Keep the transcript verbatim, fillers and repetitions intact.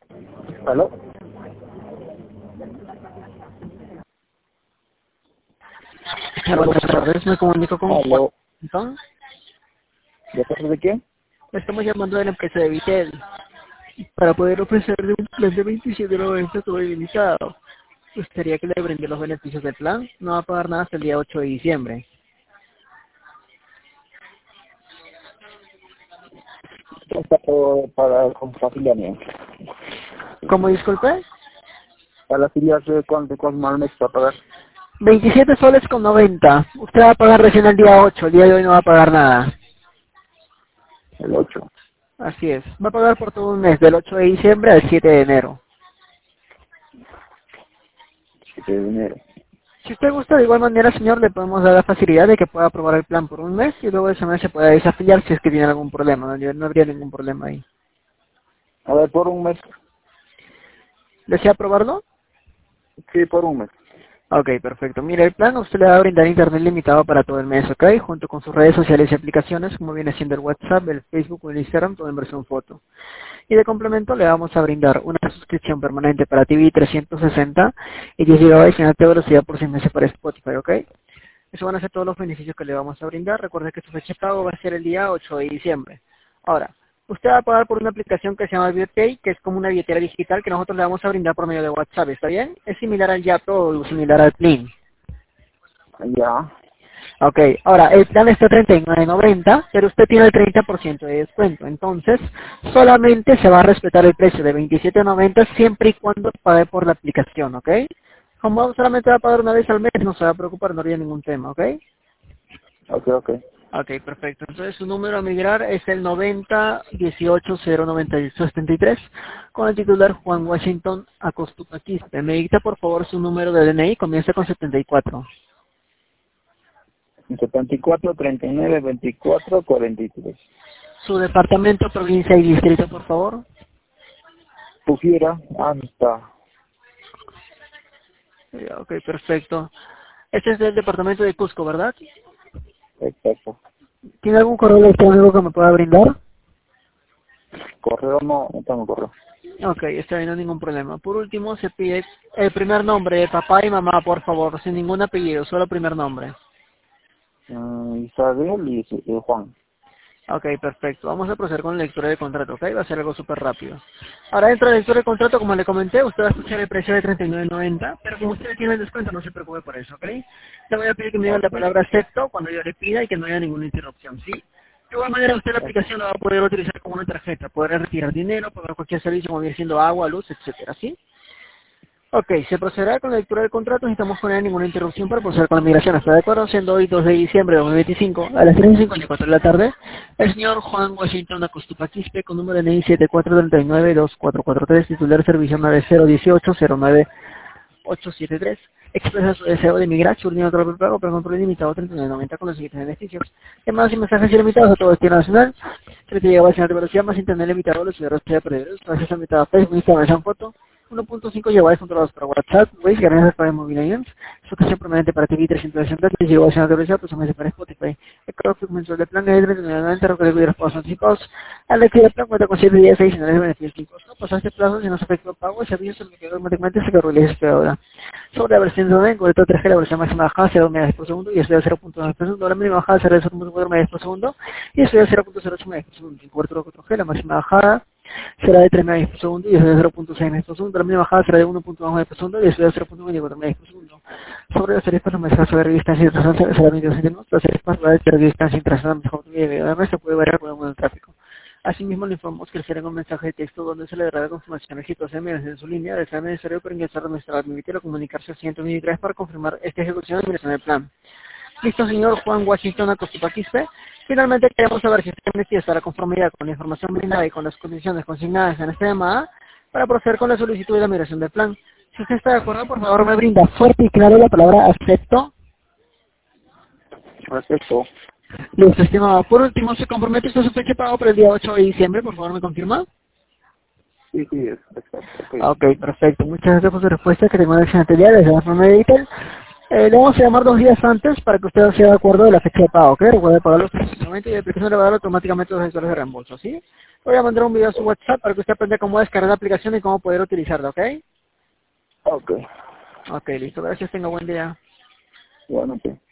¿Aló? Buenas tardes, me comunico con ¿Aló? Juan. ¿De parte de quién? Estamos llamando de la empresa de Vitel para poder ofrecerle un plan de veintisiete noventa todo ilimitado. Gustaría que le brinde los beneficios del plan. No va a pagar nada hasta el día ocho de diciembre. Está por- para con familia mía. ¿Cómo disculpe? Para las filias de cuánto cuánto más mes para pagar. veintisiete soles con noventa. Usted va a pagar recién el día ocho. El día de hoy no va a pagar nada. El ocho. Así es. Va a pagar por todo un mes, del ocho de diciembre al siete de enero. siete de enero. Si usted gusta, de igual manera, señor, le podemos dar la facilidad de que pueda aprobar el plan por un mes y luego de ese mes se pueda desafiliar si es que tiene algún problema. No, no habría ningún problema ahí. A ver, por un mes. ¿Desea aprobarlo? Sí, por un mes. Ok, perfecto. Mire, el plan a usted le va a brindar internet limitado para todo el mes, ¿ok? Junto con sus redes sociales y aplicaciones, como viene siendo el WhatsApp, el Facebook o el Instagram, todo en versión foto. Y de complemento le vamos a brindar una suscripción permanente para T V trescientos sesenta y diez gigabytes en alta velocidad por seis meses para Spotify, ¿ok? Eso van a ser todos los beneficios que le vamos a brindar. Recuerde que su fecha de pago va a ser el día ocho de diciembre. Ahora, usted va a pagar por una aplicación que se llama BioPay, que es como una billetera digital que nosotros le vamos a brindar por medio de WhatsApp, ¿está bien? Es similar al Yapo o similar al Plin. Ya. Ok, ahora, el plan está a treinta y nueve noventa, pero usted tiene el treinta por ciento de descuento. Entonces, solamente se va a respetar el precio de veintisiete noventa siempre y cuando pague por la aplicación, ¿ok? Como solamente va a pagar una vez al mes, no se va a preocupar, no habría ningún tema, ¿ok? Ok, ok. Ok, perfecto. Entonces su número a migrar es el noventa dieciocho cero noventa y ocho setenta y tres con el titular Juan Washington Acostupaquiste. Me dicta por favor su número de D N I, comienza con setenta y cuatro. setenta y cuatro, treinta y nueve, veinticuatro, cuarenta y tres. Su departamento, provincia y distrito, por favor. Pusiera hasta. Eh, Ok, perfecto. Este es del departamento de Cusco, ¿verdad? Exacto. ¿Tiene algún correo electrónico que me pueda brindar? Correo no, no tengo correo. Ok, está bien, no hay ningún problema. Por último, se pide el primer nombre de papá y mamá, por favor, sin ningún apellido, solo primer nombre. Mm, Isabel y y Juan. Ok, perfecto. Vamos a proceder con la lectura de contrato, ¿ok? Va a ser algo súper rápido. Ahora, dentro de la lectura de contrato, como le comenté, usted va a escuchar el precio de treinta y nueve noventa, pero como usted tiene el descuento, no se preocupe por eso, ¿ok? Le voy a pedir que me diga la Ok. palabra acepto cuando yo le pida y que no haya ninguna interrupción, ¿sí? De igual manera, usted la aplicación la va a poder utilizar como una tarjeta, podrá retirar dinero, pagar cualquier servicio como viene siendo agua, luz, etcétera, ¿sí? Ok, se procederá con la lectura del contrato, no necesitamos poner ninguna interrupción para proceder con la migración. ¿Está de acuerdo? Siendo hoy dos de diciembre de dos mil veinticinco, a las tres y cincuenta y cuatro de la tarde, el señor Juan Washington Acostupa Quispe, con número de N I siete cuatro tres nueve dos cuatro cuatro tres, titular servicio nueve cero uno ocho cero nueve ocho siete tres, expresa su deseo de emigrar, su línea de otro pago, pero control ilimitado treinta y nueve noventa con los siguientes beneficios. Llamadas y mensajes ilimitados a todo destino nacional, treinta gigabytes en alta velocidad, más internet limitado, los ciudadanos de perdidos, gracias a mitad Facebook, Instagram, esa foto, uno punto cinco gigabytes controlados para WhatsApp, Waze, gracias para Mobile Agents, suscripción permanente para T V trescientos sesenta, diez gigabytes en alta velocidad, pues meses para Spotify. El costo mensual de plan es de treinta y nueve noventa, recuerda que los pagos anticipados. Al elegir el plan cuenta con siete días adicionales de beneficios sin costo. Pasar este plazo, si no se efectúa el pago, el servicio se bloquea automáticamente se realiza esta hora. Sobre la versión de en concreto tres G, la versión máxima bajada será dos megas por segundo y esto de cero punto nueve por segundo. La mínima bajada será de cero punto cuatro megas por segundo y esto de cero punto cero ocho megas por segundo. En cobertura cuatro G, la máxima bajada será de tres megas por segundo y esto de cero punto seis megas por segundo. La mínima bajada será de uno punto dos megas por segundo y esto de cero punto veinticuatro megas por segundo. Sobre las tarifas, los mensajes sobre distancia internacional será veintidós centavos. Las tarifas para la distancia internacional mejor que además se puede variar con el tráfico. Asimismo, le informamos que le será un mensaje de texto donde se le dará la confirmación exitosa de migración en su línea de ser necesario para ingresar a nuestra admitir o comunicarse al ciento veintitrés para confirmar esta ejecución de migración del plan. Listo, señor Juan Washington Acostupaquiste. Finalmente, queremos saber si usted manifiesta la conformidad con la información brindada y con las condiciones consignadas en esta llamada para proceder con la solicitud de la migración del plan. Si usted está de acuerdo, por favor, me brinda fuerte y claro la palabra acepto. Respecto. Listo, estimado. Por último, se compromete usted su fecha de pago para el día ocho de diciembre, por favor, ¿me confirma? Sí, sí, es exacto. Ok. Ok, perfecto. Muchas gracias por su respuesta. Que tenga un excelente día. Desde la forma de editar. Eh, le vamos a llamar dos días antes para que usted sea de acuerdo de la fecha de pago, ¿ok? Recuerde pagar los trescientos noventa y la aplicación le va a dar automáticamente los gestores de reembolso, ¿sí? Le voy a mandar un video a su WhatsApp para que usted aprenda cómo descargar la aplicación y cómo poder utilizarla, ¿ok? Ok. Ok, listo. Gracias. Tenga buen día. Bueno, pues.